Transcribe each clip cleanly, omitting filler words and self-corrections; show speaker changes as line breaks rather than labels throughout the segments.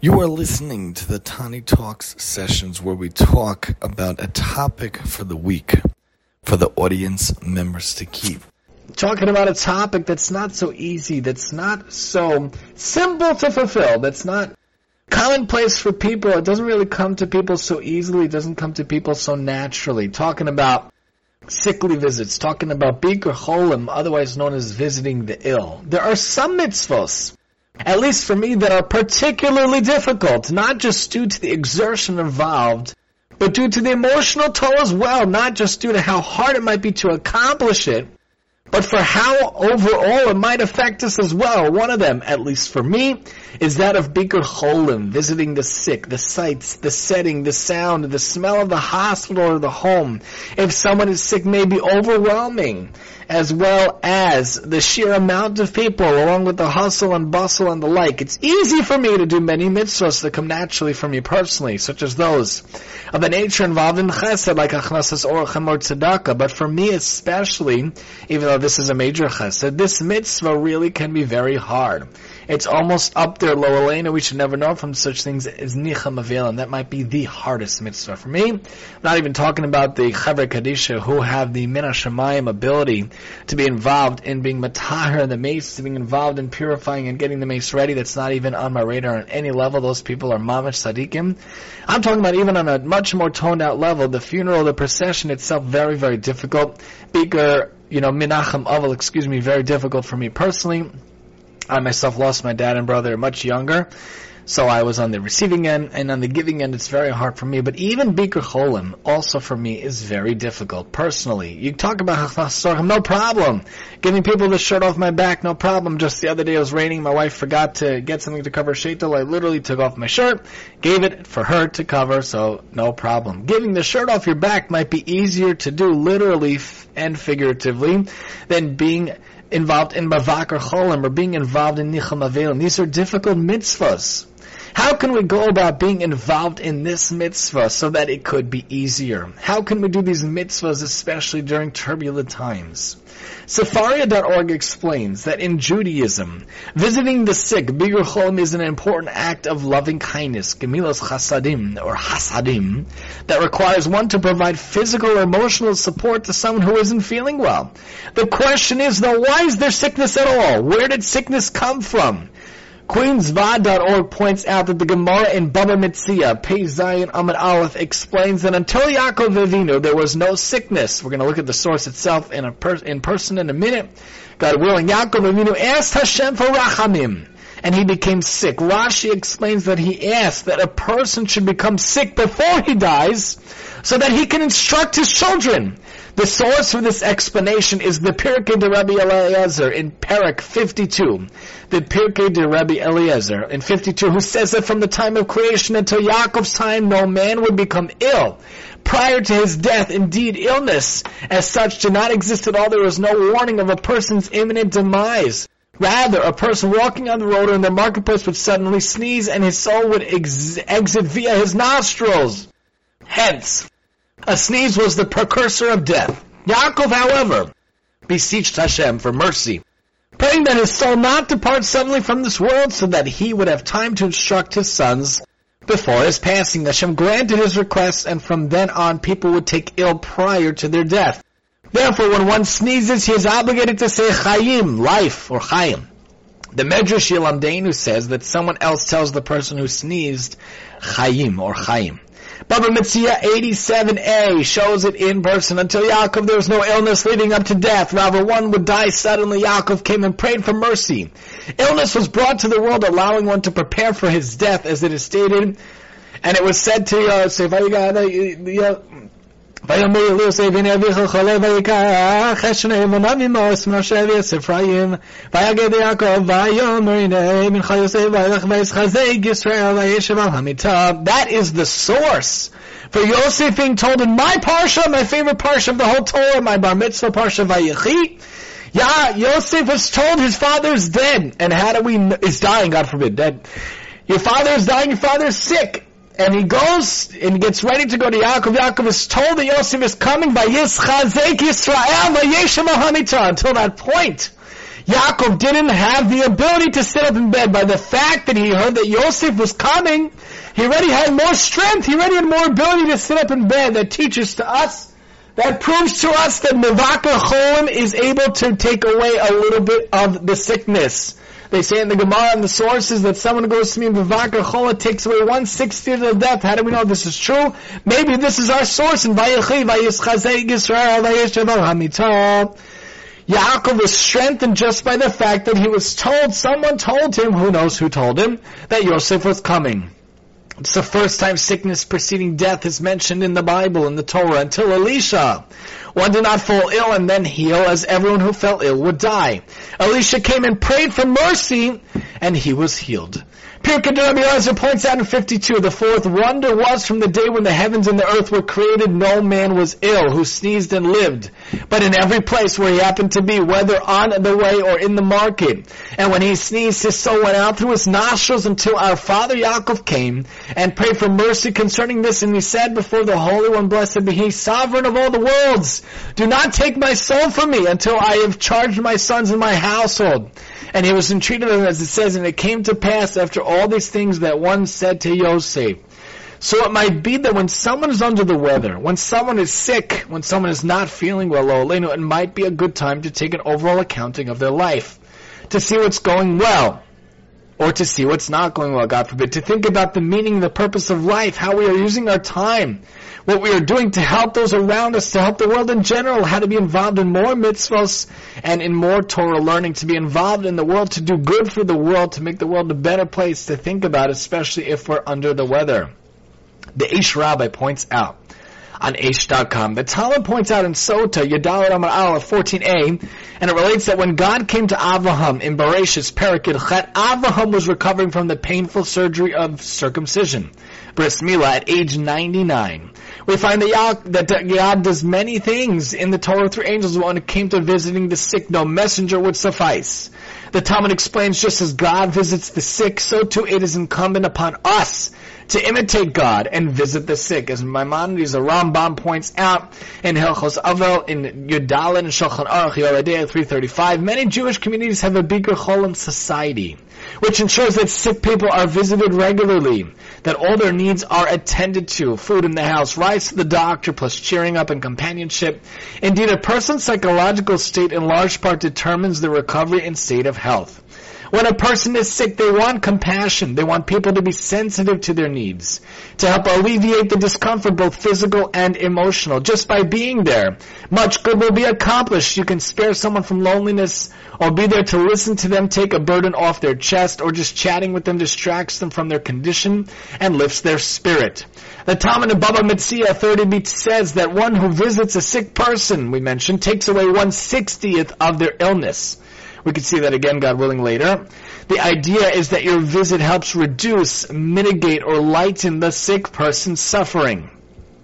You are listening to the Tani Talks sessions where we talk about a topic for the week for the audience members to keep.
Talking about a topic that's not so easy, that's not so simple to fulfill, that's not commonplace for people. It doesn't really come to people so easily, it doesn't come to people so naturally. Talking about sickly visits, talking about Bikur Cholim, otherwise known as visiting the ill. There are some mitzvos, at least for me, that are particularly difficult, not just due to the exertion involved, but due to the emotional toll as well, not just due to how hard it might be to accomplish it, but for how overall it might affect us as well. One of them, at least for me, is that of Bikur Cholim, visiting the sick, the sights, the setting, the sound, the smell of the hospital or the home. If someone is sick, may be overwhelming, as well as the sheer amount of people, along with the hustle and bustle and the like. It's easy for me to do many mitzvahs that come naturally for me personally, such as those of a nature involved in chesed, like achnasas orachem or tzedakah. But for me especially, even though this is a major chesed, this mitzvah really can be very hard. It's almost up there, lo aleinu. We should never know from such things as nicham avelim. That might be the hardest mitzvah for me. I'm not even talking about the Chaver Kadisha who have the min hashamayim ability to be involved in being matahar the mace, to being involved in purifying and getting the mace ready. That's not even on my radar on any level. Those people are mamash tzadikim. I'm talking about even on a much more toned out level. The funeral, the procession itself, very, very difficult. Bikur, minacham aval, very difficult for me personally. I myself lost my dad and brother much younger, so I was on the receiving end, and on the giving end it's very hard for me. But even Bikur Cholim, also for me, is very difficult personally. You talk about hachnasas, no problem. Giving people the shirt off my back, no problem. Just the other day it was raining, my wife forgot to get something to cover sheitel. I literally took off my shirt, gave it for her to cover, so no problem. Giving the shirt off your back might be easier to do literally and figuratively than being involved in Bavakar Cholim or being involved in Nicham Avelim. These are difficult mitzvahs. How can we go about being involved in this mitzvah so that it could be easier? How can we do these mitzvahs especially during turbulent times? Sefaria.org explains that in Judaism, visiting the sick, Bikur Cholim, is an important act of loving kindness, gemilas chasadim, or hasadim, that requires one to provide physical or emotional support to someone who isn't feeling well. The question is, though, why is there sickness at all? Where did sickness come from? QueensVod.org points out that the Gemara in Baba Metzia, Pei Zayin Amud Aleph, explains that until Yaakov Avinu there was no sickness. We're going to look at the source itself in person in a minute. God willing, Yaakov Avinu asked Hashem for rachamim, and he became sick. Rashi explains that he asked that a person should become sick before he dies so that he can instruct his children. The source for this explanation is the Pirkei de Rabbi Eliezer in Perek 52. The Pirkei de Rabbi Eliezer in 52, who says that from the time of creation until Yaakov's time, no man would become ill. Prior to his death, indeed, illness as such did not exist at all. There was no warning of a person's imminent demise. Rather, a person walking on the road or in the marketplace would suddenly sneeze and his soul would exit via his nostrils. Hence, a sneeze was the precursor of death. Yaakov, however, beseeched Hashem for mercy, praying that his soul not depart suddenly from this world so that he would have time to instruct his sons before his passing. Hashem granted his request, and from then on people would take ill prior to their death. Therefore, when one sneezes, he is obligated to say Chayim, life, or Chayim. The Medrash Yilamdeinu says that someone else tells the person who sneezed Chayim, or Chayim. Baba Metzia 87a shows it in person. Until Yaakov there was no illness leading up to death. Rather, one would die suddenly. Yaakov came and prayed for mercy. Illness was brought to the world, allowing one to prepare for his death, as it is stated. And it was said to Yosef, that is the source for Yosef being told in my parsha, my favorite parsha of the whole Torah, my bar mitzvah parsha Vayechi. Yosef was told his father is dead. And is dying, God forbid, dead. Your father is dying, your father is sick. And he goes and gets ready to go to Yaakov. Yaakov is told that Yosef is coming by Yischazek Yisrael Vayeshem Al Hamita. Until that point, Yaakov didn't have the ability to sit up in bed. By the fact that he heard that Yosef was coming, he already had more strength, he already had more ability to sit up in bed. That teaches to us, that proves to us that Mevaker Cholim is able to take away a little bit of the sickness. They say in the Gemara and the sources that someone goes to me in Mevaker Cholim takes away 1/60 of death. How do we know this is true? Maybe this is our source in Vayechi, Vayischazei Yisrael, Vayeshavar HaMitzah. Yaakov was strengthened just by the fact that he was told, someone told him, who knows who told him, that Yosef was coming. It's the first time sickness preceding death is mentioned in the Bible, in the Torah, until Elisha. One did not fall ill and then heal, as everyone who fell ill would die. Elisha came and prayed for mercy, and he was healed. Pirkei Rabbi Elazar points out in 52, the fourth wonder was from the day when the heavens and the earth were created, no man was ill who sneezed and lived, but in every place where he happened to be, whether on the way or in the market. And when he sneezed, his soul went out through his nostrils until our father Yaakov came and prayed for mercy concerning this. And he said before the Holy One, blessed be he, sovereign of all the worlds, do not take my soul from me until I have charged my sons and my household. And he was entreated of them, as it says, and it came to pass after all these things that one said to Yosef. So it might be that when someone is under the weather, when someone is sick, when someone is not feeling well, it might be a good time to take an overall accounting of their life, to see what's going well, or to see what's not going well, God forbid, to think about the meaning, the purpose of life, how we are using our time, what we are doing to help those around us, to help the world in general, how to be involved in more mitzvahs and in more Torah learning, to be involved in the world, to do good for the world, to make the world a better place to think about, especially if we're under the weather. The Eish Rabbi points out on Aish.com. The Talmud points out in Sota, Yadalit Amar Aleph 14a, and it relates that when God came to Avraham in Bereshis Perek Chet, Avraham was recovering from the painful surgery of circumcision, Bris Milah, at age 99. We find that God does many things in the Torah through angels. When it came to visiting the sick, no messenger would suffice. The Talmud explains, just as God visits the sick, so too it is incumbent upon us to imitate God and visit the sick. As Maimonides, the Rambam, points out in Hilchos Avel, in Yudalin and Shulchan Aruch Yoredei 335, many Jewish communities have a Bikur Cholim society, which ensures that sick people are visited regularly, that all their needs are attended to, food in the house, rides to the doctor, plus cheering up and companionship. Indeed, a person's psychological state in large part determines the recovery and state of health. When a person is sick, they want compassion. They want people to be sensitive to their needs, to help alleviate the discomfort, both physical and emotional. Just by being there, much good will be accomplished. You can spare someone from loneliness, or be there to listen to them, take a burden off their chest, or just chatting with them distracts them from their condition and lifts their spirit. The Talmud in Baba Metzia 30b says that one who visits a sick person, we mentioned, takes away 1/60th of their illness. We could see that again, God willing, later. The idea is that your visit helps reduce, mitigate, or lighten the sick person's suffering.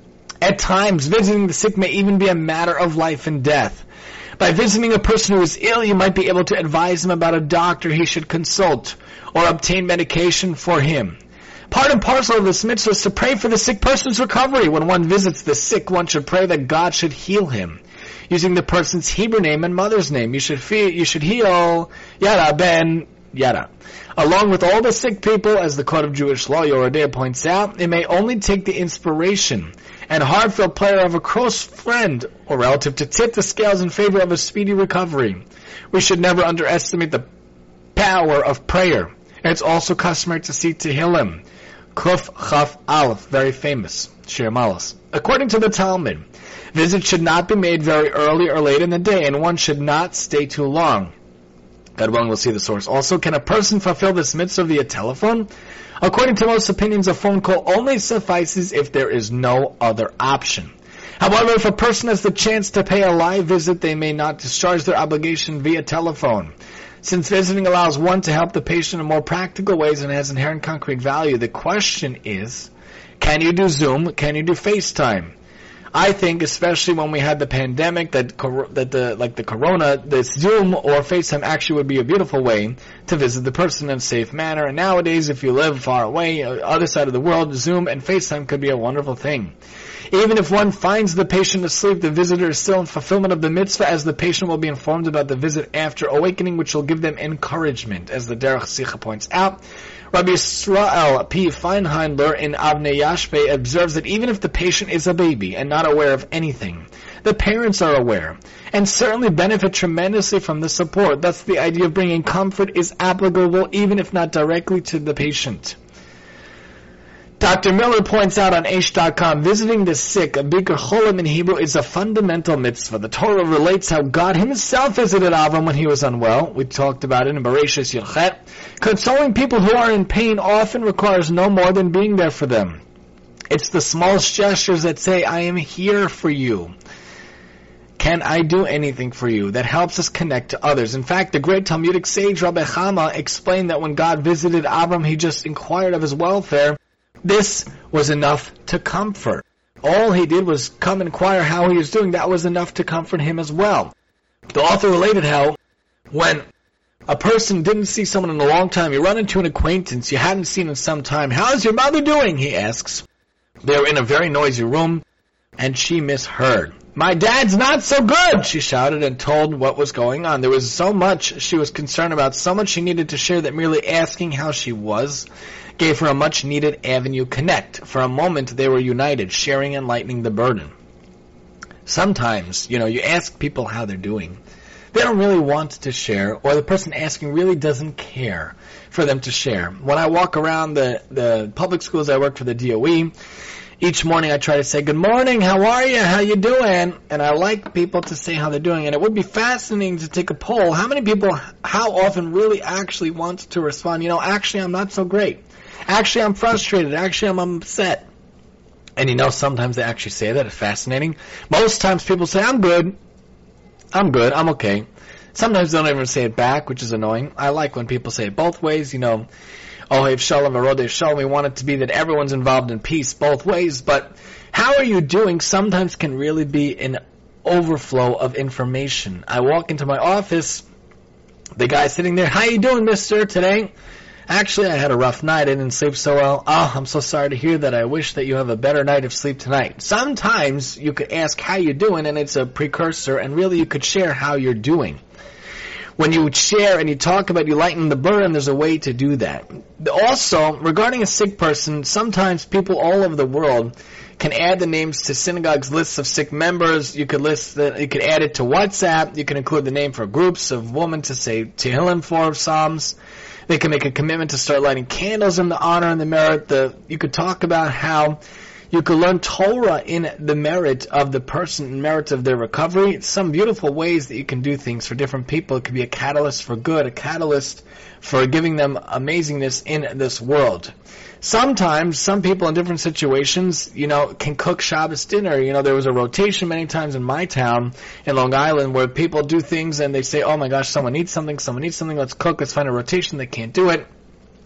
At times, visiting the sick may even be a matter of life and death. By visiting a person who is ill, you might be able to advise him about a doctor he should consult, or obtain medication for him. Part and parcel of this mitzvah is to pray for the sick person's recovery. When one visits the sick, one should pray that God should heal him, using the person's Hebrew name and mother's name. You should heal Yada ben Yada. Along with all the sick people, as the Code of Jewish Law, Yoredei, points out, it may only take the inspiration and heartfelt prayer of a close friend or relative to tip the scales in favor of a speedy recovery. We should never underestimate the power of prayer. And it's also customary to see Tehillim, Kuf Chaf Aleph, very famous, Shir Malos. According to the Talmud, visits should not be made very early or late in the day, and one should not stay too long. God willing, we'll see the source. Also, can a person fulfill this mitzvah via telephone? According to most opinions, a phone call only suffices if there is no other option. However, if a person has the chance to pay a live visit, they may not discharge their obligation via telephone. Since visiting allows one to help the patient in more practical ways and has inherent concrete value, the question is, can you do Zoom? Can you do FaceTime? I think, especially when we had the pandemic, the corona, the Zoom or FaceTime actually would be a beautiful way to visit the person in a safe manner. And nowadays, if you live far away, other side of the world, Zoom and FaceTime could be a wonderful thing. Even if one finds the patient asleep, the visitor is still in fulfillment of the mitzvah, as the patient will be informed about the visit after awakening, which will give them encouragement, as the Derech Sicha points out. Rabbi Yisrael P. Feinheindler in Avnei Yashpeh observes that even if the patient is a baby and not aware of anything, the parents are aware and certainly benefit tremendously from the support. Thus, the idea of bringing comfort is applicable even if not directly to the patient. Dr. Miller points out on Aish.com, visiting the sick, a Bikur Cholim in Hebrew, is a fundamental mitzvah. The Torah relates how God himself visited Avram when he was unwell. We talked about it in Bereshis Yilchet. Consoling people who are in pain often requires no more than being there for them. It's the smallest gestures that say, I am here for you. Can I do anything for you? That helps us connect to others. In fact, the great Talmudic sage Rabbi Chama explained that when God visited Avram, he just inquired of his welfare. This was enough to comfort. All he did was come and inquire how he was doing. That was enough to comfort him as well. The author related how when a person didn't see someone in a long time, you run into an acquaintance you hadn't seen in some time. How's your mother doing? He asks. They were in a very noisy room, and she misheard. My dad's not so good, she shouted and told what was going on. There was so much she was concerned about, so much she needed to share that merely asking how she was gave her a much-needed avenue connect. For a moment, they were united, sharing and lightening the burden. Sometimes, you ask people how they're doing. They don't really want to share, or the person asking really doesn't care for them to share. When I walk around the public schools, I work for the DOE. Each morning I try to say, good morning, how are you, how you doing? And I like people to say how they're doing. And it would be fascinating to take a poll. How many people, how often really actually want to respond, actually I'm not so great. Actually I'm frustrated. Actually I'm upset. And sometimes they actually say that. It's fascinating. Most times people say, I'm good, I'm okay. Sometimes they don't even say it back, which is annoying. I like when people say it both ways, Ohev Shalom, Arodev Shalom. We want it to be that everyone's involved in peace both ways, but how are you doing sometimes can really be an overflow of information. I walk into my office, the guy sitting there, how you doing, mister, today? Actually, I had a rough night. I didn't sleep so well. Oh, I'm so sorry to hear that. I wish that you have a better night of sleep tonight. Sometimes you could ask how you're doing, and it's a precursor, and really you could share how you're doing. When you share and you talk about you lighten the burden, there's a way to do that. Also, regarding a sick person, sometimes people all over the world can add the names to synagogues' lists of sick members. You could add it to WhatsApp. You can include the name for groups of women to say Tehillim for Psalms. They can make a commitment to start lighting candles in the honor and the merit. You could talk about how you could learn Torah in the merit of the person, in merit of their recovery. Some beautiful ways that you can do things for different people. It could be a catalyst for good, a catalyst for giving them amazingness in this world. Sometimes, some people in different situations, can cook Shabbos dinner. There was a rotation many times in my town, in Long Island, where people do things and they say, oh my gosh, someone needs something, let's cook, let's find a rotation. They can't do it.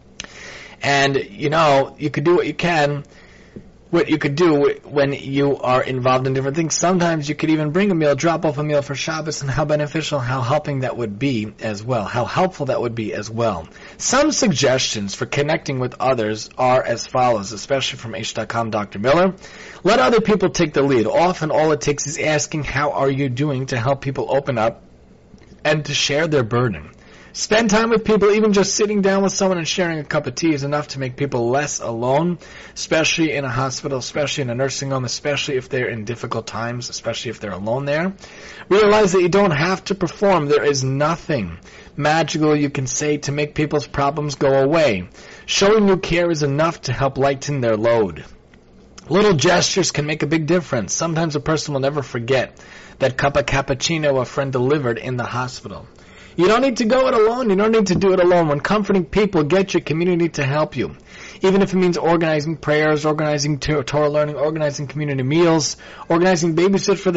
And, you could do what you can. What you could do when you are involved in different things. Sometimes you could even bring a meal, drop off a meal for Shabbos, and how beneficial, how helping that would be as well, how helpful that would be as well. Some suggestions for connecting with others are as follows, especially from Aish.com, Dr. Miller. Let other people take the lead. Often all it takes is asking, how are you doing, to help people open up and to share their burden. Spend time with people. Even just sitting down with someone and sharing a cup of tea is enough to make people less alone, especially in a hospital, especially in a nursing home, especially if they're in difficult times, especially if they're alone there. Realize that you don't have to perform. There is nothing magical you can say to make people's problems go away. Showing you care is enough to help lighten their load. Little gestures can make a big difference. Sometimes a person will never forget that cup of cappuccino a friend delivered in the hospital. You don't need to go it alone. You don't need to do it alone. When comforting people, get your community to help you. Even if it means organizing prayers, organizing Torah learning, organizing community meals, organizing babysitting for the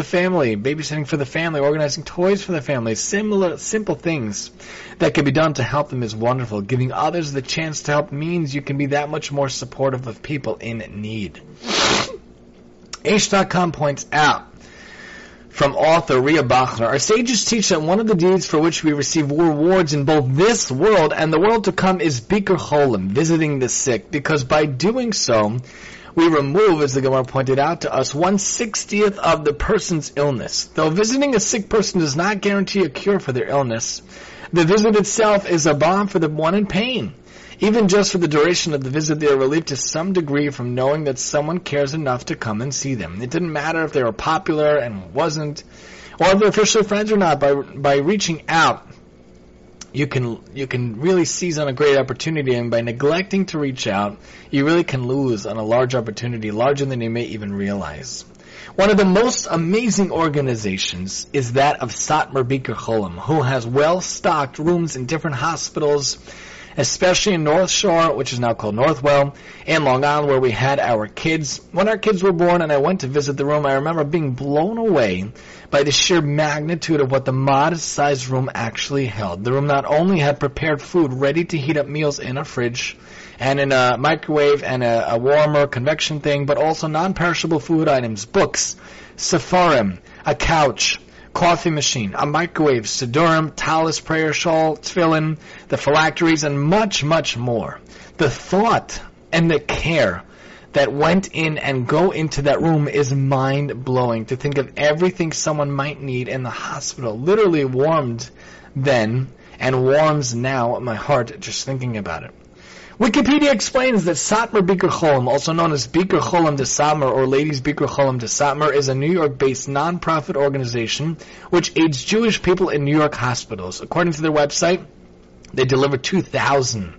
family, organizing toys for the family. Simple things that can be done to help them is wonderful. Giving others the chance to help means you can be that much more supportive of people in need. Aish.com points out, from author Ria Bachner, our sages teach that one of the deeds for which we receive rewards in both this world and the world to come is Bikur Cholim, visiting the sick, because by doing so, we remove, as the Gemara pointed out to us, 1/60th of the person's illness. Though visiting a sick person does not guarantee a cure for their illness, the visit itself is a balm for the one in pain. Even just for the duration of the visit, they are relieved to some degree from knowing that someone cares enough to come and see them. It didn't matter if they were popular and wasn't, or if they're officially friends or not. By reaching out, you can really seize on a great opportunity, and by neglecting to reach out, you really can lose on a large opportunity, larger than you may even realize. One of the most amazing organizations is that of Satmar Bikur Cholim, who has well-stocked rooms in different hospitals, especially in North Shore, which is now called Northwell, and Long Island, where we had our kids. When our kids were born and I went to visit the room, I remember being blown away by the sheer magnitude of what the modest-sized room actually held. The room not only had prepared food ready to heat up meals in a fridge and in a microwave and a warmer convection thing, but also non-perishable food items, books, sefarim, a couch, coffee machine, a microwave, siddurim, talis, prayer shawl, tefillin, the phylacteries, and much, much more. The thought and the care that went in and go into that room is mind-blowing. To think of everything someone might need in the hospital literally warmed then and warms now my heart just thinking about it. Wikipedia explains that Satmar Bikur Cholim, also known as Bikur Cholim de Satmar or Ladies Bikur Cholim de Satmar, is a New York-based non-profit organization which aids Jewish people in New York hospitals. According to their website, they deliver 2,000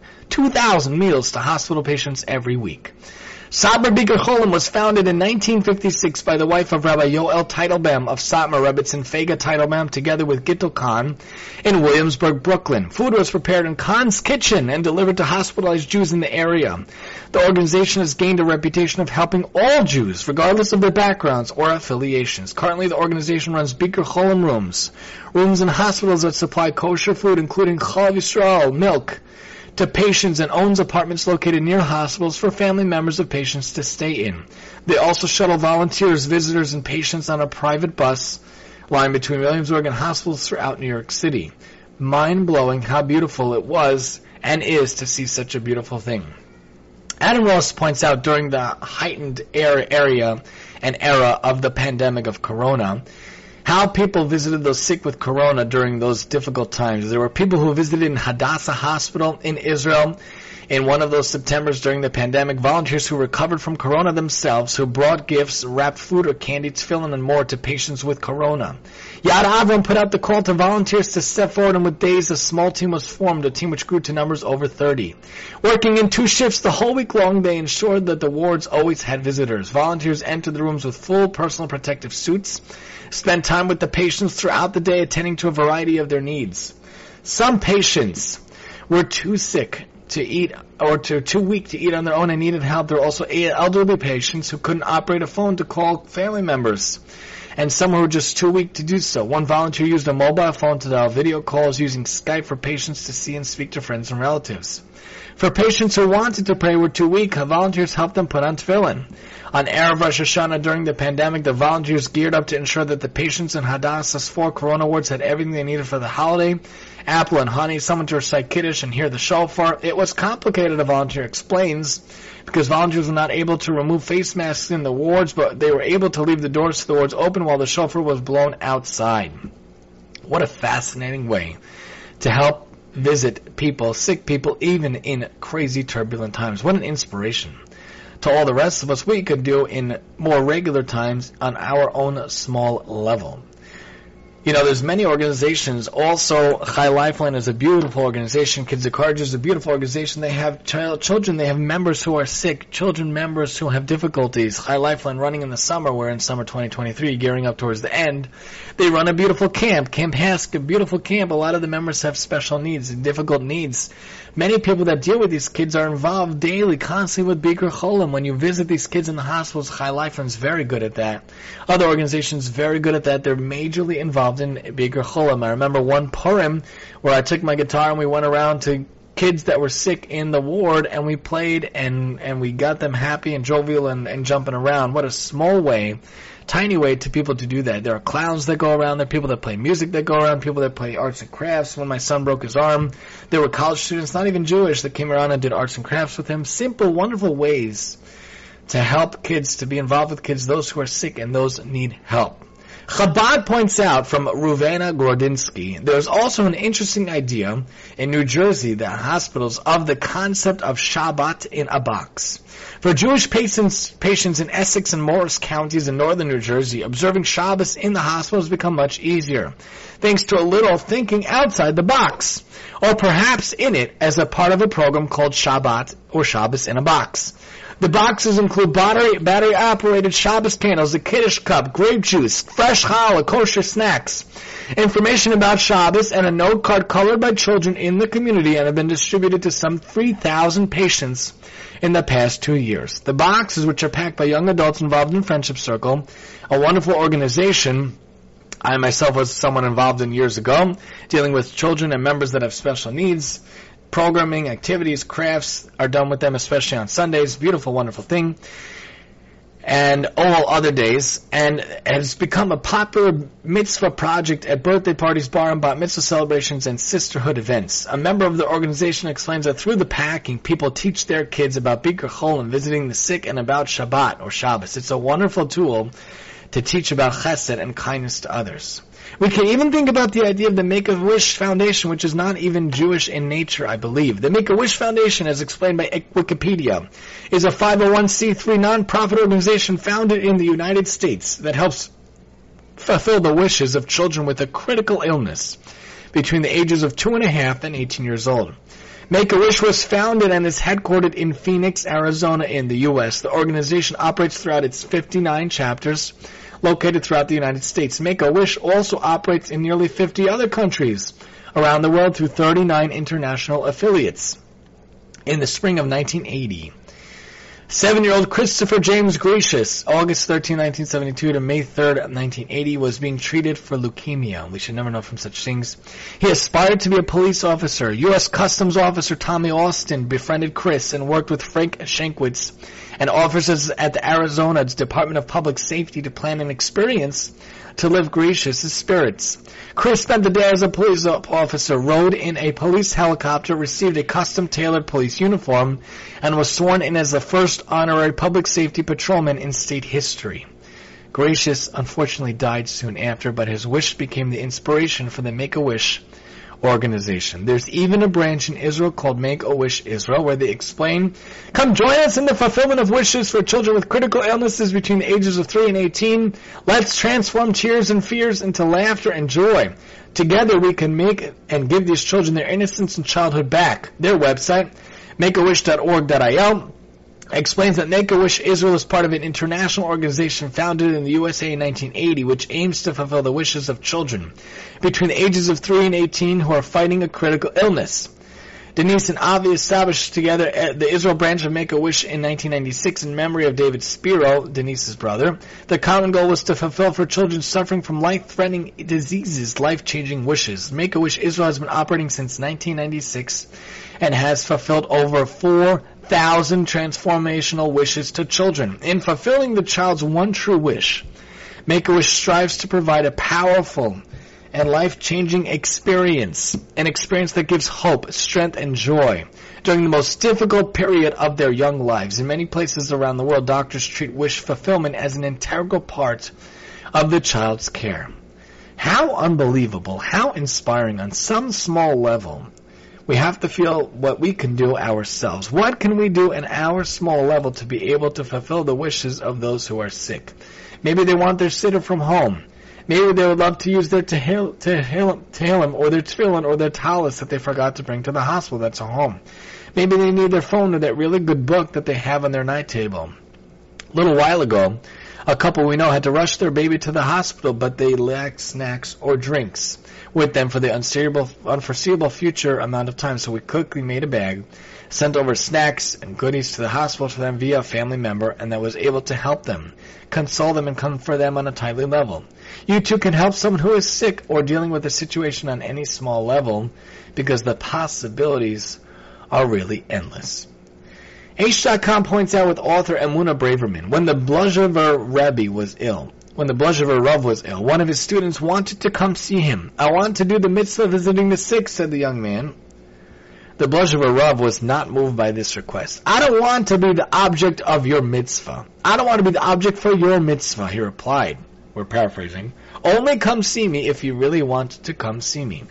meals to hospital patients every week. Satmar Bikur Cholim was founded in 1956 by the wife of Rabbi Yoel Teitelbaum of Satmar, Rebbetzin Fega Teitelbaum, together with Gittel Kahn in Williamsburg, Brooklyn. Food was prepared in Kahn's kitchen and delivered to hospitalized Jews in the area. The organization has gained a reputation of helping all Jews, regardless of their backgrounds or affiliations. Currently, the organization runs Bikur Cholim rooms in hospitals that supply kosher food, including Chalav Yisrael, milk, to patients, and owns apartments located near hospitals for family members of patients to stay in. They also shuttle volunteers, visitors, and patients on a private bus line between Williamsburg and hospitals throughout New York City. Mind-blowing how beautiful it was and is to see such a beautiful thing. Adam Ross points out during the heightened era of the pandemic of Corona, how people visited those sick with Corona during those difficult times. There were people who visited in Hadassah Hospital in Israel in one of those Septembers during the pandemic, volunteers who recovered from Corona themselves, who brought gifts, wrapped food or candy, tefillin, and more to patients with Corona. Yad Avram put out the call to volunteers to step forward, and with days a small team was formed, a team which grew to numbers over 30. Working in 2 shifts the whole week long, they ensured that the wards always had visitors. Volunteers entered the rooms with full personal protective suits, spent time with the patients throughout the day, attending to a variety of their needs. Some patients were too sick to eat or too weak to eat on their own and needed help. There were also elderly patients who couldn't operate a phone to call family members, and some who were just too weak to do so. One volunteer used a mobile phone to dial video calls using Skype for patients to see and speak to friends and relatives. For patients who wanted to pray were too weak, volunteers helped them put on tefillin. On Erev Rosh Hashanah during the pandemic, the volunteers geared up to ensure that the patients in Hadassah's 4 Corona wards had everything they needed for the holiday: apple and honey, someone to recite Kiddush and hear the shofar. It was complicated, a volunteer explains, because volunteers were not able to remove face masks in the wards, but they were able to leave the doors to the wards open while the shofar was blown outside. What a fascinating way to help visit people, sick people, even in crazy, turbulent times. What an inspiration to all the rest of us we could do in more regular times on our own small level. You know, there's many organizations. Also, Chai Lifeline is a beautiful organization. Kids of Courage is a beautiful organization. They have children. They have members who are sick, children members who have difficulties. Chai Lifeline running in the summer. We're in summer 2023, gearing up towards the end. They run a beautiful camp, Camp Hask, a beautiful camp. A lot of the members have special needs, difficult needs. Many people that deal with these kids are involved daily, constantly with Bikur Cholim. When you visit these kids in the hospitals, Chai Lifeline is very good at that. Other organizations very good at that. They're majorly involved in Bikur Cholim. I remember one Purim where I took my guitar and we went around to kids that were sick in the ward, and we played and we got them happy and jovial and jumping around. What a small way, tiny way to people to do that. There are clowns that go around. There are people that play music that go around, people that play arts and crafts. When my son broke his arm, there were college students, not even Jewish, that came around and did arts and crafts with him. Simple, wonderful ways to help kids, to be involved with kids, those who are sick and those need help. Chabad points out from Ruvena Gordinsky, there's also an interesting idea in New Jersey, the hospitals, of the concept of Shabbat in a box. For Jewish patients in Essex and Morris counties in northern New Jersey, observing Shabbos in the hospital has become much easier, thanks to a little thinking outside the box, or perhaps in it as a part of a program called Shabbat or Shabbos in a box. The boxes include battery-operated Shabbos candles, a Kiddush cup, grape juice, fresh challah, kosher snacks, information about Shabbos, and a note card colored by children in the community and have been distributed to some 3,000 patients in the past 2 years. The boxes, which are packed by young adults involved in Friendship Circle, a wonderful organization I myself was someone involved in years ago, dealing with children and members that have special needs. Programming, activities, crafts are done with them, especially on Sundays. Beautiful, wonderful thing. And all other days. And it has become a popular mitzvah project at birthday parties, bar and bat mitzvah celebrations, and sisterhood events. A member of the organization explains that through the packing, people teach their kids about Bikur Chol and visiting the sick and about Shabbat or Shabbos. It's a wonderful tool to teach about chesed and kindness to others. We can even think about the idea of the Make-A-Wish Foundation, which is not even Jewish in nature, I believe. The Make-A-Wish Foundation, as explained by Wikipedia, is a 501c3 non-profit organization founded in the United States that helps fulfill the wishes of children with a critical illness between the ages of 2.5 and 18 years old. Make-A-Wish was founded and is headquartered in Phoenix, Arizona in the U.S. The organization operates throughout its 59 chapters located throughout the United States. Make-A-Wish also operates in nearly 50 other countries around the world through 39 international affiliates. In the spring of 1980, 7-year-old Christopher James Gracious, August 13, 1972 to May 3, 1980, was being treated for leukemia. We should never know from such things. He aspired to be a police officer. U.S. Customs Officer Tommy Austin befriended Chris and worked with Frank Shankwitz and officers at the Arizona's Department of Public Safety to plan an experience to live Gracious' spirits. Chris spent the day as a police officer, rode in a police helicopter, received a custom-tailored police uniform, and was sworn in as the first honorary public safety patrolman in state history. Gracious unfortunately died soon after, but his wish became the inspiration for the Make-A-Wish organization. There's even a branch in Israel called Make-A-Wish Israel, where they explain, come join us in the fulfillment of wishes for children with critical illnesses between the ages of 3 and 18. Let's transform tears and fears into laughter and joy. Together we can make and give these children their innocence and childhood back. Their website, makeawish.org.il, explains that Make-A-Wish Israel is part of an international organization founded in the USA in 1980, which aims to fulfill the wishes of children between the ages of 3 and 18 who are fighting a critical illness. Denise and Avi established together the Israel branch of Make-A-Wish in 1996 in memory of David Spiro, Denise's brother. The common goal was to fulfill for children suffering from life-threatening diseases life-changing wishes. Make-A-Wish Israel has been operating since 1996 and has fulfilled over 4,000 transformational wishes to children. In fulfilling the child's one true wish, Make-A-Wish strives to provide a powerful and life-changing experience, an experience that gives hope, strength, and joy during the most difficult period of their young lives. In many places around the world, doctors treat wish fulfillment as an integral part of the child's care. How unbelievable, how inspiring on some small level. We have to feel what we can do ourselves. What can we do in our small level to be able to fulfill the wishes of those who are sick? Maybe they want their sitter from home. Maybe they would love to use their tehillim, or their tefillin, or their talis that they forgot to bring to the hospital that's at home. Maybe they need their phone or that really good book that they have on their night table. A little while ago, a couple we know had to rush their baby to the hospital, but they lacked snacks or drinks with them for the unforeseeable future amount of time. So we quickly made a bag, sent over snacks and goodies to the hospital for them via a family member, and that was able to help them, console them, and comfort them on a timely level. You too can help someone who is sick or dealing with a situation on any small level, because the possibilities are really endless. H.com points out with author Emunah Braverman, when the Blazhever Rebbe was ill, when the Blazhever Rav was ill, one of his students wanted to come see him. I want to do the mitzvah visiting the sick, said the young man. The Blazhever Rav was not moved by this request. I don't want to be the object of your mitzvah. I don't want to be the object for your mitzvah, he replied. We're paraphrasing. Only come see me if you really want to come see me.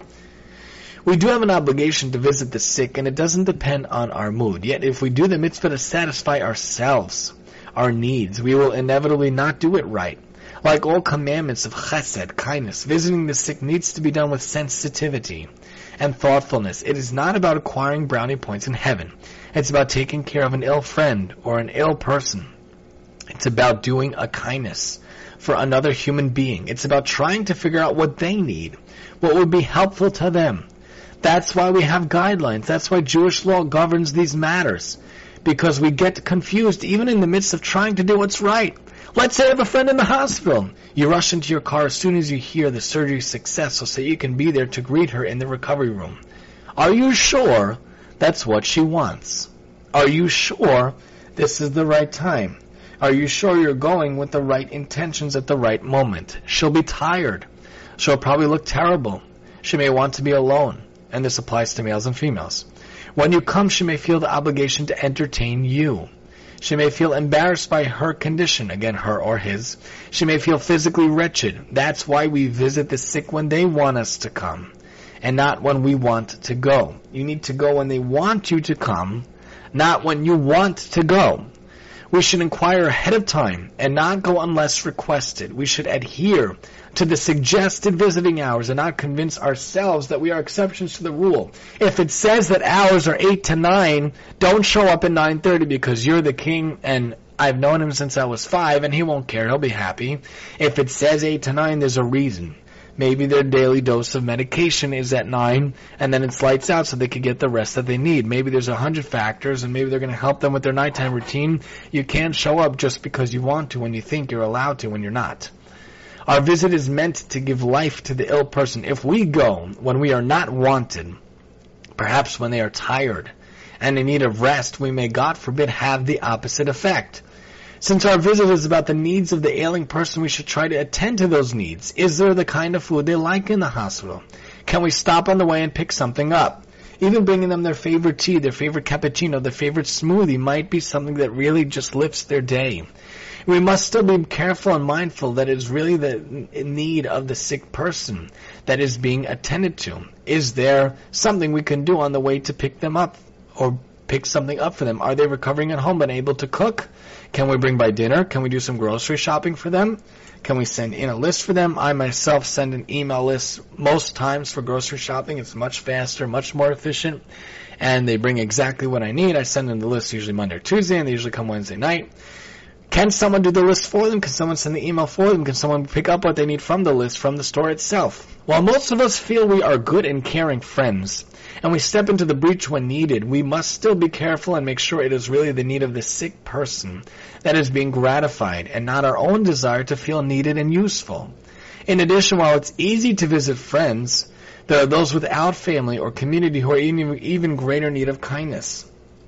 We do have an obligation to visit the sick, and it doesn't depend on our mood. Yet if we do the mitzvah to satisfy ourselves, our needs, we will inevitably not do it right. Like all commandments of chesed, kindness, visiting the sick needs to be done with sensitivity and thoughtfulness. It is not about acquiring brownie points in heaven. It's about taking care of an ill friend or an ill person. It's about doing a kindness for another human being. It's about trying to figure out what they need, what would be helpful to them. That's why we have guidelines. That's why Jewish law governs these matters. Because we get confused even in the midst of trying to do what's right. Let's say you have a friend in the hospital. You rush into your car as soon as you hear the surgery's success so you can be there to greet her in the recovery room. Are you sure that's what she wants? Are you sure this is the right time? Are you sure you're going with the right intentions at the right moment? She'll be tired. She'll probably look terrible. She may want to be alone. And this applies to males and females. When you come, she may feel the obligation to entertain you. She may feel embarrassed by her condition, again, her or his. She may feel physically wretched. That's why we visit the sick when they want us to come, and not when we want to go. You need to go when they want you to come, not when you want to go. We should inquire ahead of time and not go unless requested. We should adhere to the suggested visiting hours and not convince ourselves that we are exceptions to the rule. If it says that hours are 8 to 9, don't show up at 9:30 because you're the king and I've known him since I was 5 and he won't care. He'll be happy. If it says 8 to 9, there's a reason. Maybe their daily dose of medication is at 9 and then it's lights out so they can get the rest that they need. Maybe there's 100 factors and maybe they're going to help them with their nighttime routine. You can't show up just because you want to when you think you're allowed to when you're not. Our visit is meant to give life to the ill person. If we go when we are not wanted, perhaps when they are tired and in need of rest, we may, God forbid, have the opposite effect. Since our visit is about the needs of the ailing person, we should try to attend to those needs. Is there the kind of food they like in the hospital? Can we stop on the way and pick something up? Even bringing them their favorite tea, their favorite cappuccino, their favorite smoothie might be something that really just lifts their day. We must still be careful and mindful that it is really the need of the sick person that is being attended to. Is there something we can do on the way to pick them up or pick something up for them? Are they recovering at home but able to cook? Can we bring by dinner? Can we do some grocery shopping for them? Can we send in a list for them? I myself send an email list most times for grocery shopping. It's much faster, much more efficient, and they bring exactly what I need. I send them the list usually Monday or Tuesday, and they usually come Wednesday night. Can someone do the list for them? Can someone send the email for them? Can someone pick up what they need from the list from the store itself? While most of us feel we are good and caring friends, and we step into the breach when needed, we must still be careful and make sure it is really the need of the sick person that is being gratified and not our own desire to feel needed and useful. In addition, while it's easy to visit friends, there are those without family or community who are in even greater need of kindness.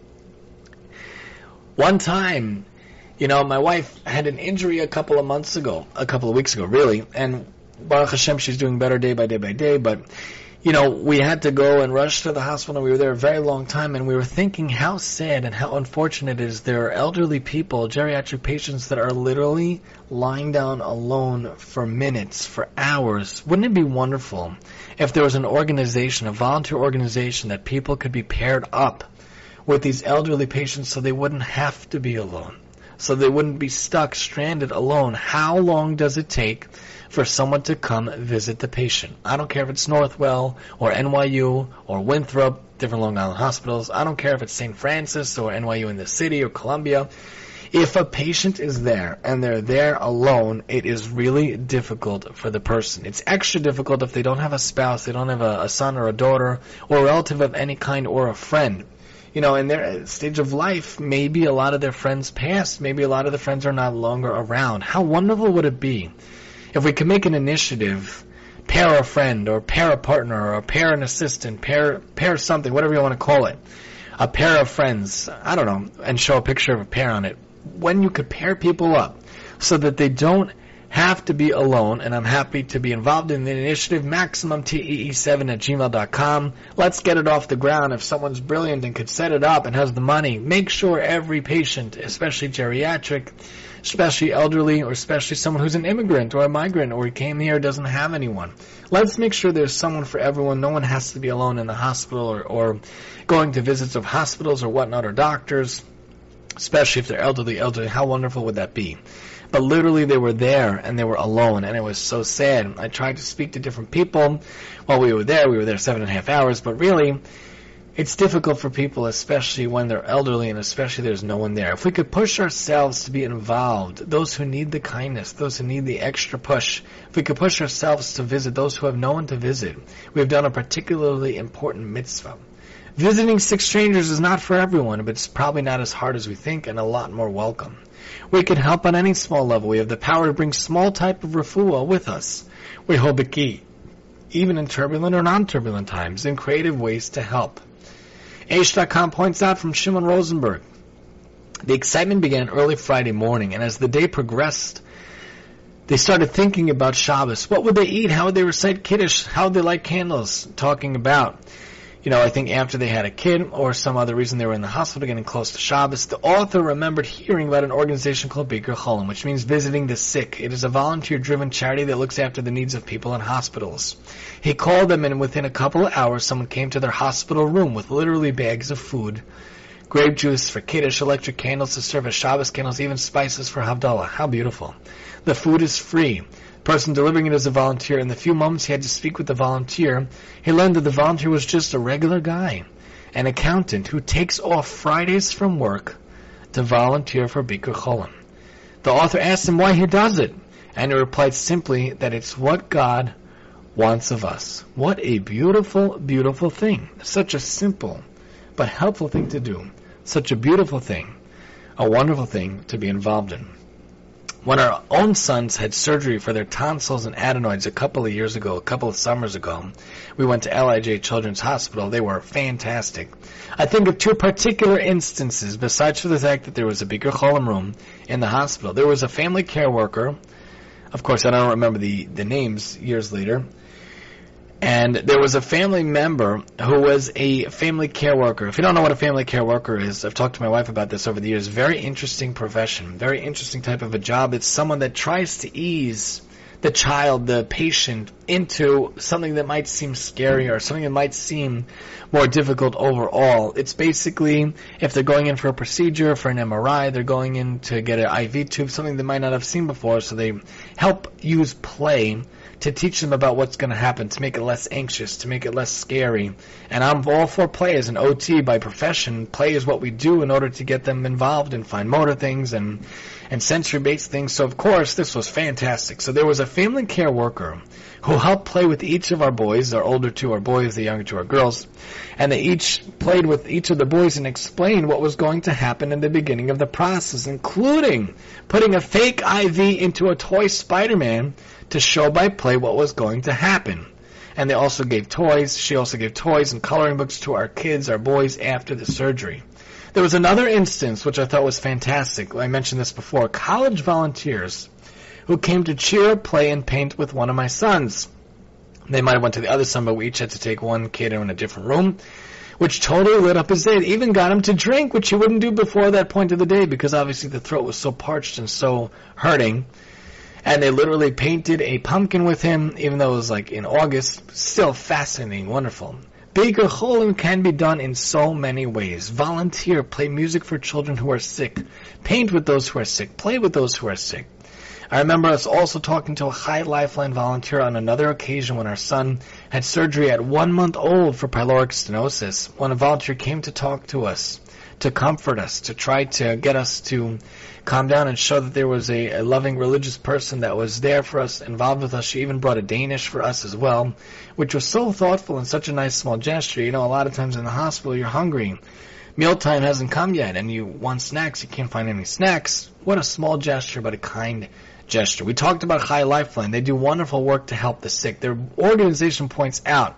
One time, my wife had an injury a couple of weeks ago, really, and Baruch Hashem, she's doing better day by day by day, but, we had to go and rush to the hospital, and we were there a very long time, and we were thinking how sad and how unfortunate it is there are elderly people, geriatric patients, that are literally lying down alone for minutes, for hours. Wouldn't it be wonderful if there was an organization, a volunteer organization, that people could be paired up with these elderly patients so they wouldn't have to be alone? So they wouldn't be stuck, stranded, alone. How long does it take for someone to come visit the patient? I don't care if it's Northwell or NYU or Winthrop, different Long Island hospitals. I don't care if it's St. Francis or NYU in the city or Columbia. If a patient is there and they're there alone, it is really difficult for the person. It's extra difficult if they don't have a spouse, they don't have a son or a daughter or a relative of any kind or a friend. In their stage of life, maybe a lot of their friends passed. Maybe a lot of the friends are no longer around. How wonderful would it be if we could make an initiative, pair a friend or pair a partner or pair an assistant, pair something, whatever you want to call it, a pair of friends, I don't know, and show a picture of a pair on it. When you could pair people up so that they don't have to be alone, and I'm happy to be involved in the initiative MaximumTEE7@gmail.com. Let's get it off the ground. If someone's brilliant and could set it up and has the money, make sure every patient, especially geriatric, especially elderly, or especially someone who's an immigrant or a migrant or he came here doesn't have anyone. Let's make sure there's someone for everyone. No one has to be alone in the hospital or going to visits of hospitals or whatnot or doctors, especially if they're elderly. How wonderful would that be? But literally they were there and they were alone, and it was so sad. I tried to speak to different people while we were there. 7.5 hours, but really it's difficult for people, especially when they're elderly and especially there's no one there. If we could push ourselves to be involved, those who need the kindness, those who need the extra push, if we could push ourselves to visit those who have no one to visit, we've done a particularly important mitzvah. Visiting sick strangers is not for everyone, but it's probably not as hard as we think and a lot more welcome. We can help on any small level. We have the power to bring small type of refuah with us. We hold the key, even in turbulent or non-turbulent times, in creative ways to help. Aish.com points out from Shimon Rosenberg, the excitement began early Friday morning, and as the day progressed, they started thinking about Shabbos. What would they eat? How would they recite Kiddush? How would they light candles? Talking about, I think after they had a kid or some other reason they were in the hospital getting close to Shabbos, the author remembered hearing about an organization called Bikur Cholim, which means visiting the sick. It is a volunteer-driven charity that looks after the needs of people in hospitals. He called them, and within a couple of hours, someone came to their hospital room with literally bags of food, grape juice for Kiddush, electric candles to serve as Shabbos candles, even spices for Havdalah. How beautiful. The food is free. The person delivering it is a volunteer. In the few moments he had to speak with the volunteer, he learned that the volunteer was just a regular guy, an accountant who takes off Fridays from work to volunteer for Bikur Cholim. The author asked him why he does it, and he replied simply that it's what God wants of us. What a beautiful, beautiful thing. Such a simple but helpful thing to do. Such a beautiful thing. A wonderful thing to be involved in. When our own sons had surgery for their tonsils and adenoids a couple of summers ago, we went to LIJ Children's Hospital. They were fantastic. I think of two particular instances, besides for the fact that there was a Bikur Cholim room in the hospital. There was a family care worker. Of course, I don't remember the names years later. And there was a family member who was a family care worker. If you don't know what a family care worker is, I've talked to my wife about this over the years. Very interesting profession, very interesting type of a job. It's someone that tries to ease the child, the patient, into something that might seem scary or something that might seem more difficult overall. It's basically, if they're going in for a procedure, for an MRI, they're going in to get an IV tube, something they might not have seen before, so they help use play to teach them about what's going to happen, to make it less anxious, to make it less scary. And I'm all for play as an OT by profession. Play is what we do in order to get them involved in fine motor things and sensory-based things. So, of course, this was fantastic. So there was a family care worker who helped play with each of our boys. Our older two are boys, the younger two are girls. And they each played with each of the boys and explained what was going to happen in the beginning of the process, including putting a fake IV into a toy Spider-Man to show by play what was going to happen. And they also gave toys. She also gave toys and coloring books to our kids, our boys, after the surgery. There was another instance which I thought was fantastic. I mentioned this before. College volunteers who came to cheer, play, and paint with one of my sons. They might have went to the other son, but we each had to take one kid in a different room, which totally lit up his day. It even got him to drink, which he wouldn't do before that point of the day because obviously the throat was so parched and so hurting. And they literally painted a pumpkin with him, even though it was like in August. Still fascinating, wonderful. Bikur Cholim can be done in so many ways. Volunteer, play music for children who are sick, paint with those who are sick, play with those who are sick. I remember us also talking to a Chai Lifeline volunteer on another occasion when our son had surgery at 1 month old for pyloric stenosis. When a volunteer came to talk to us, to comfort us, to try to get us to calm down and show that there was a loving religious person that was there for us, involved with us. She even brought a Danish for us as well, which was so thoughtful and such a nice small gesture. You know, a lot of times in the hospital you're hungry. Mealtime hasn't come yet and you want snacks. You can't find any snacks. What a small gesture, but a kind gesture. We talked about Chai Lifeline. They do wonderful work to help the sick. Their organization points out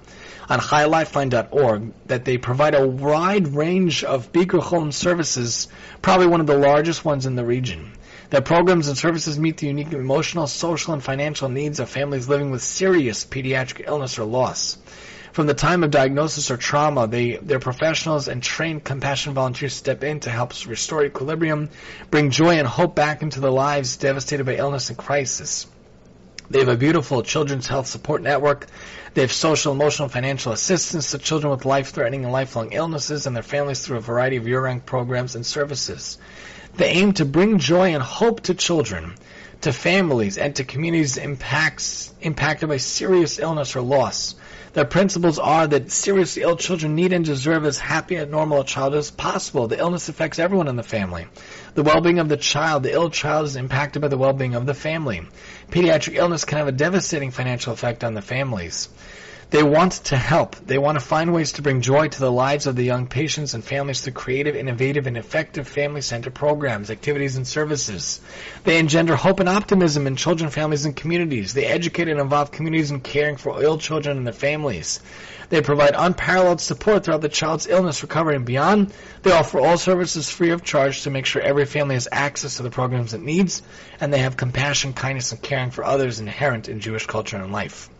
on HighLifeline.org that they provide a wide range of Bikur Cholim services, probably one of the largest ones in the region. Their programs and services meet the unique emotional, social, and financial needs of families living with serious pediatric illness or loss. From the time of diagnosis or trauma, their professionals and trained compassion volunteers step in to help restore equilibrium, bring joy and hope back into the lives devastated by illness and crisis. They have a beautiful children's health support network. They have social, emotional, financial assistance to children with life-threatening and lifelong illnesses and their families through a variety of year-round programs and services. They aim to bring joy and hope to children, to families, and to communities impacted by serious illness or loss. Their principles are that seriously ill children need and deserve as happy and normal a childhood as possible. The illness affects everyone in the family. The well-being of the child, the ill child, is impacted by the well-being of the family. Pediatric illness can have a devastating financial effect on the families. They want to help. They want to find ways to bring joy to the lives of the young patients and families through creative, innovative, and effective family-centered programs, activities, and services. They engender hope and optimism in children, families, and communities. They educate and involve communities in caring for ill children and their families. They provide unparalleled support throughout the child's illness, recovery, and beyond. They offer all services free of charge to make sure every family has access to the programs it needs, and they have compassion, kindness, and caring for others inherent in Jewish culture and life.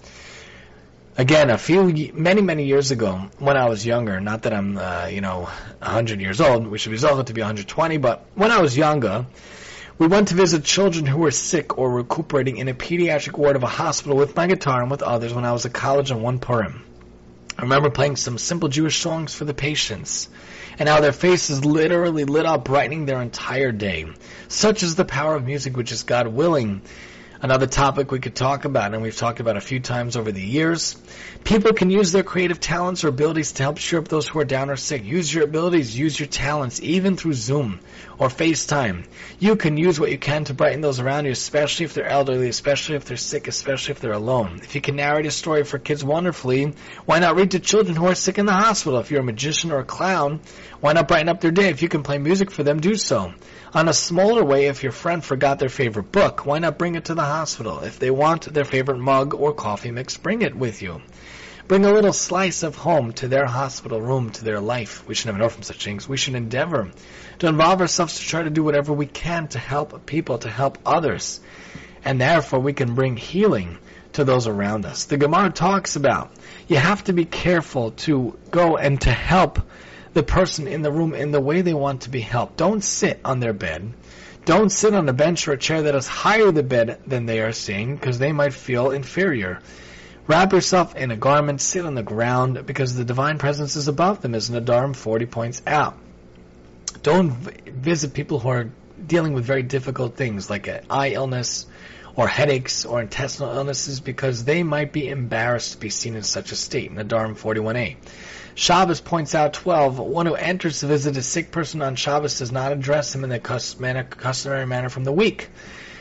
Again, many years ago, when I was younger, not that I'm, 100 years old, we should be zocheh to be 120, but when I was younger, we went to visit children who were sick or recuperating in a pediatric ward of a hospital with my guitar and with others when I was at college on one Purim. I remember playing some simple Jewish songs for the patients, and how their faces literally lit up, brightening their entire day. Such is the power of music, which is God willing. Another topic we could talk about, and we've talked about a few times over the years. People can use their creative talents or abilities to help cheer up those who are down or sick. Use your abilities, use your talents, even through Zoom or FaceTime. You can use what you can to brighten those around you, especially if they're elderly, especially if they're sick, especially if they're alone. If you can narrate a story for kids wonderfully, why not read to children who are sick in the hospital? If you're a magician or a clown, why not brighten up their day? If you can play music for them, do so. On a smaller way, if your friend forgot their favorite book, why not bring it to the hospital? If they want their favorite mug or coffee mix, bring it with you. Bring a little slice of home to their hospital room, to their life. We should never know from such things. We should endeavor to involve ourselves to try to do whatever we can to help people, to help others. And therefore, we can bring healing to those around us. The Gemara talks about you have to be careful to go and to help the person in the room in the way they want to be helped. Don't sit on their bed. Don't sit on a bench or a chair that is higher the bed than they are sitting, because they might feel inferior. Wrap yourself in a garment, sit on the ground, because the divine presence is above them, as Nadarm 40 points out. Don't visit people who are dealing with very difficult things, like an eye illness, or headaches, or intestinal illnesses, because they might be embarrassed to be seen in such a state. Nadarm 41a. Shabbos points out 12, one who enters to visit a sick person on Shabbos does not address him in the customary manner from the week.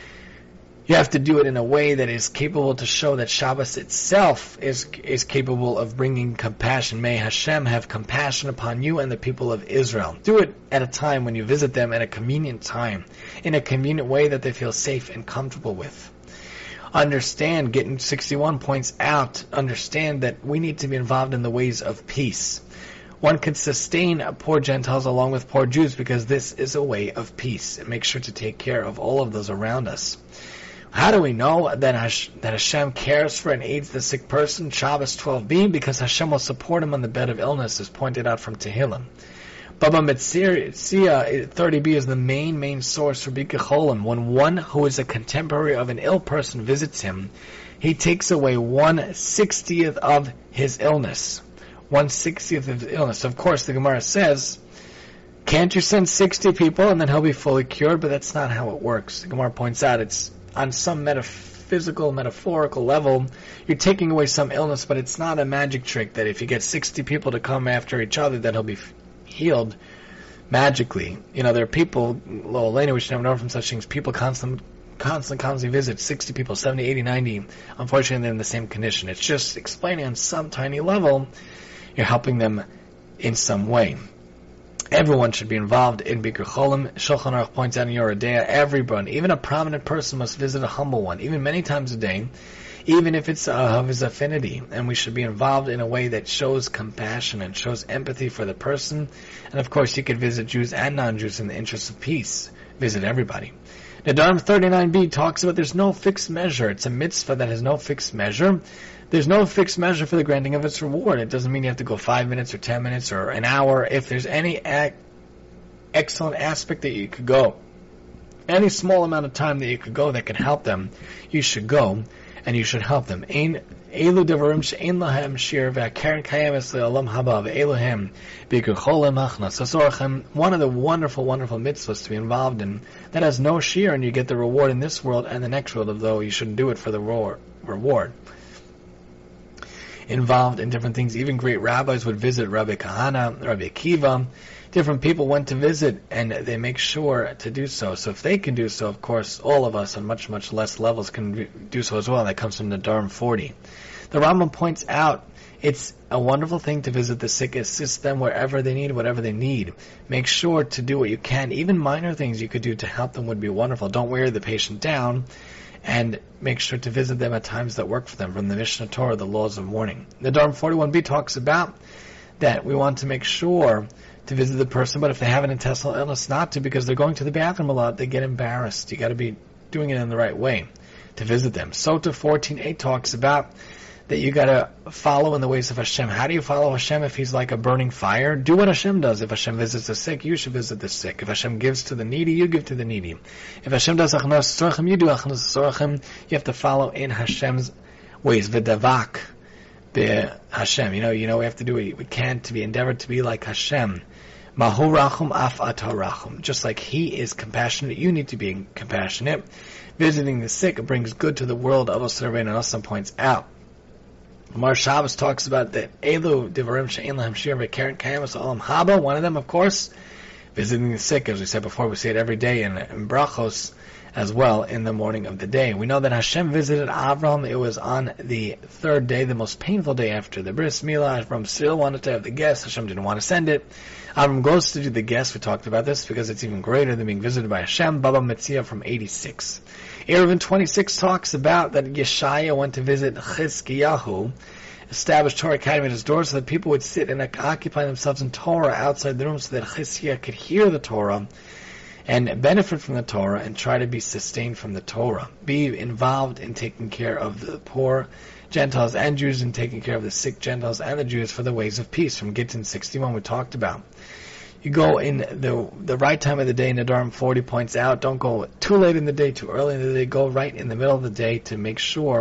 You have to do it in a way that is capable to show that Shabbos itself is capable of bringing compassion. May Hashem have compassion upon you and the people of Israel. Do it at a time when you visit them at a convenient time, in a convenient way that they feel safe and comfortable with. Understand, Gittin 61 points out, understand that we need to be involved in the ways of peace. One can sustain poor Gentiles along with poor Jews because this is a way of peace. And make sure to take care of all of those around us. How do we know that Hashem cares for and aids the sick person? Shabbos 12b, because Hashem will support him on the bed of illness, as pointed out from Tehillim. Baba Metzia 30b is the main source for Bikur Cholim. When one who is a contemporary of an ill person visits him, he takes away 1/60th of his illness. 1/60th of his illness. Of course, the Gemara says, can't you send 60 people and then he'll be fully cured? But that's not how it works. The Gemara points out it's on some metaphysical, metaphorical level, you're taking away some illness, but it's not a magic trick that if you get 60 people to come after each other, that he'll be healed magically. There are people, Elena, we should never know from such things, people constantly visit 60 people, 70, 80, 90. Unfortunately, they're in the same condition. It's just explaining on some tiny level, you're helping them in some way. Everyone should be involved in Bikur Cholim. Shulchan Aruch points out in Yoreh De'ah, everyone, even a prominent person, must visit a humble one, even many times a day. even if it's of his affinity. And we should be involved in a way that shows compassion and shows empathy for the person. And of course, you could visit Jews and non-Jews in the interest of peace. Visit everybody. Nedarim 39b talks about there's no fixed measure. It's a mitzvah that has no fixed measure. There's no fixed measure for the granting of its reward. It doesn't mean you have to go 5 minutes or 10 minutes or an hour. If there's any excellent aspect that you could go, any small amount of time that you could go that can help them, you should go and you should help them. One of the wonderful, wonderful mitzvahs to be involved in that has no shear, and you get the reward in this world and the next world, although you shouldn't do it for the reward. Involved in different things. Even great rabbis would visit Rabbi Kahana, Rabbi Akiva. Different people went to visit, and they make sure to do so. So if they can do so, of course, all of us on much, much less levels can do so as well. That comes from the Nedarim 40. The Rambam points out it's a wonderful thing to visit the sick, assist them wherever they need, whatever they need. Make sure to do what you can. Even minor things you could do to help them would be wonderful. Don't wear the patient down. And make sure to visit them at times that work for them, from the Mishnah Torah, the laws of mourning. The Nedarim 41b talks about that we want to make sure to visit the person, but if they have an intestinal illness, not to, because they're going to the bathroom a lot, they get embarrassed. You got to be doing it in the right way to visit them. Sota 14a talks about that you got to follow in the ways of Hashem. How do you follow Hashem if He's like a burning fire? Do what Hashem does. If Hashem visits the sick, you should visit the sick. If Hashem gives to the needy, you give to the needy. If Hashem does achnas tzorachim, you do achnas tzorachim. You have to follow in Hashem's ways. V'davak Hashem. You know, we have to do what we can to be endeavored to be like Hashem. Mahu rachum af atah rachum. Just like He is compassionate, you need to be compassionate. Visiting the sick brings good to the world. Avos Rabbeinu Nosson points out. Mar Shabbos talks about that Elu Divarim She'en Lahem Shir V'Keren Kayamas Olam Haba. One of them, of course, visiting the sick, as we said before. We say it every day in brachos as well in the morning of the day. We know that Hashem visited Avram. It was on the third day, the most painful day after the bris milah. Avram still wanted to have the guest. Hashem didn't want to send it. Avram goes to do the guest. We talked about this because it's even greater than being visited by Hashem. Baba Metzia from 86. Eruvin 26 talks about that Yeshaya went to visit Chizkiyahu, established Torah Academy at his door so that people would sit and occupy themselves in Torah outside the room so that Chizkiah could hear the Torah and benefit from the Torah and try to be sustained from the Torah. Be involved in taking care of the poor Gentiles and Jews and taking care of the sick Gentiles and the Jews for the ways of peace. From Gittin 61 we talked about. You go in the right time of the day. Nedarim 40 points out, don't go too late in the day, too early in the day. Go right in the middle of the day to make sure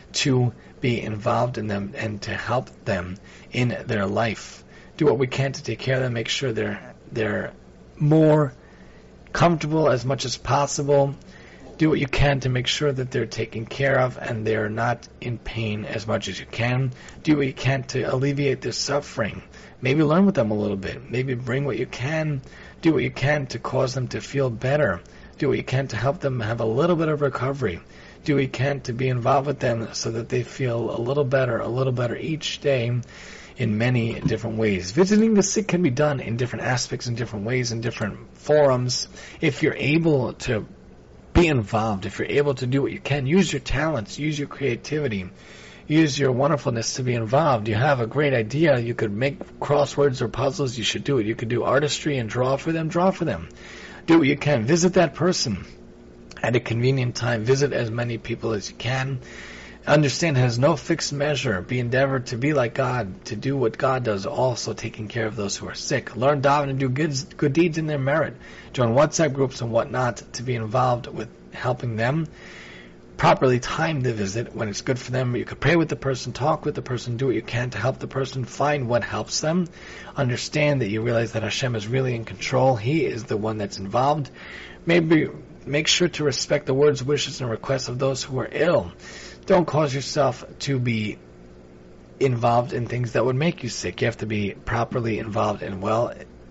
to be involved in them and to help them in their life. Do what we can to take care of them. Make sure they're more comfortable as much as possible. Do what you can to make sure that they're taken care of and they're not in pain as much as you can. Do what you can to alleviate their suffering. Maybe learn with them a little bit. Maybe bring what you can. Do what you can to cause them to feel better. Do what you can to help them have a little bit of recovery. Do what you can to be involved with them so that they feel a little better each day in many different ways. Visiting the sick can be done in different aspects, in different ways, in different forums. If you're able to be involved, if you're able to do what you can, use your talents, use your creativity, use your wonderfulness to be involved. You have a great idea. You could make crosswords or puzzles. You should do it. You could do artistry and draw for them. Draw for them. Do what you can. Visit that person at a convenient time. Visit as many people as you can. Understand it has no fixed measure. Be endeavored to be like God, to do what God does, also taking care of those who are sick. Learn daven and do good deeds in their merit. Join WhatsApp groups and whatnot to be involved with helping them. Properly time the visit when it's good for them. You could pray with the person, talk with the person, do what you can to help the person, find what helps them. Understand that you realize that Hashem is really in control. He is the one that's involved. Maybe make sure to respect the words, wishes, and requests of those who are ill. Don't cause yourself to be involved in things that would make you sick. You have to be properly involved and well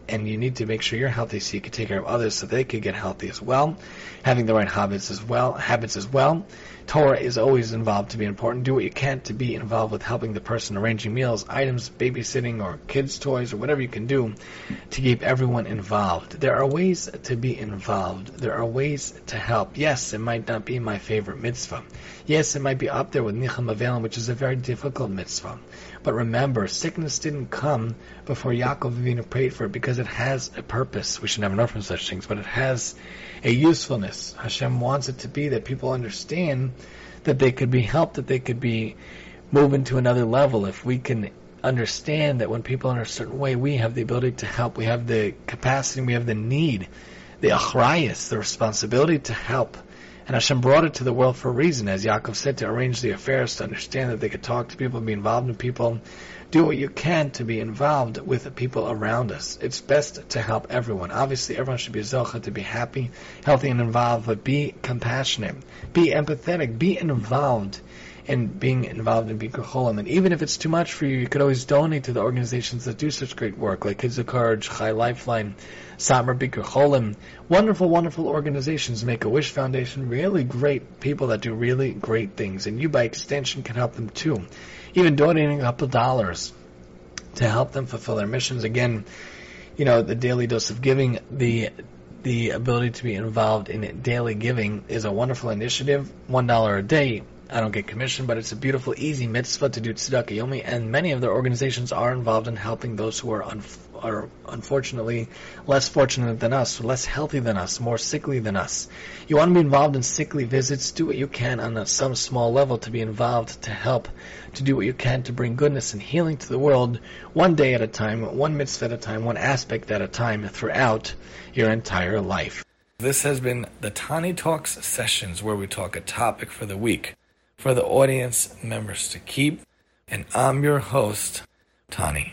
and you need to make sure you're healthy so you can take care of others so they could get healthy as well, having the right habits as well. Torah is always involved to be important. Do what you can to be involved with helping the person, arranging meals, items, babysitting, or kids' toys, or whatever you can do to keep everyone involved. There are ways to be involved. There are ways to help. Yes, it might not be my favorite mitzvah. Yes, it might be up there with Nicham Avelim, which is a very difficult mitzvah. But remember, sickness didn't come before Yaakov Avinu prayed for it because it has a purpose. We should never know from such things, but it has a usefulness. Hashem wants it to be that people understand that they could be helped, that they could be moving to another level. If we can understand that when people are in a certain way, we have the ability to help, we have the capacity, we have the need, the achrayus, the responsibility to help. And Hashem brought it to the world for a reason, as Yaakov said, to arrange the affairs, to understand that they could talk to people, be involved in people. Do what you can to be involved with the people around us. It's best to help everyone. Obviously, everyone should be zocha to be happy, healthy, and involved, but be compassionate, be empathetic, be involved in being involved in Bikur Cholim. And even if it's too much for you, you could always donate to the organizations that do such great work, like Kids of Courage, Chai Lifeline, Samer Bikur Cholim. Wonderful, wonderful organizations. Make-A-Wish Foundation, really great people that do really great things. And you, by extension, can help them too. Even donating a couple dollars to help them fulfill their missions. Again, the daily dose of giving, the ability to be involved in daily giving is a wonderful initiative. $1 a day. I don't get commission, but it's a beautiful, easy mitzvah to do tzedakah yomi, and many of their organizations are involved in helping those who are unfortunately less fortunate than us, less healthy than us, more sickly than us. You want to be involved in sickly visits, do what you can on some small level to be involved, to help, to do what you can to bring goodness and healing to the world, one day at a time, one mitzvah at a time, one aspect at a time, throughout your entire life.
This has been the Tani Talks sessions, where we talk a topic for the week for the audience members to keep. And I'm your host, Tani.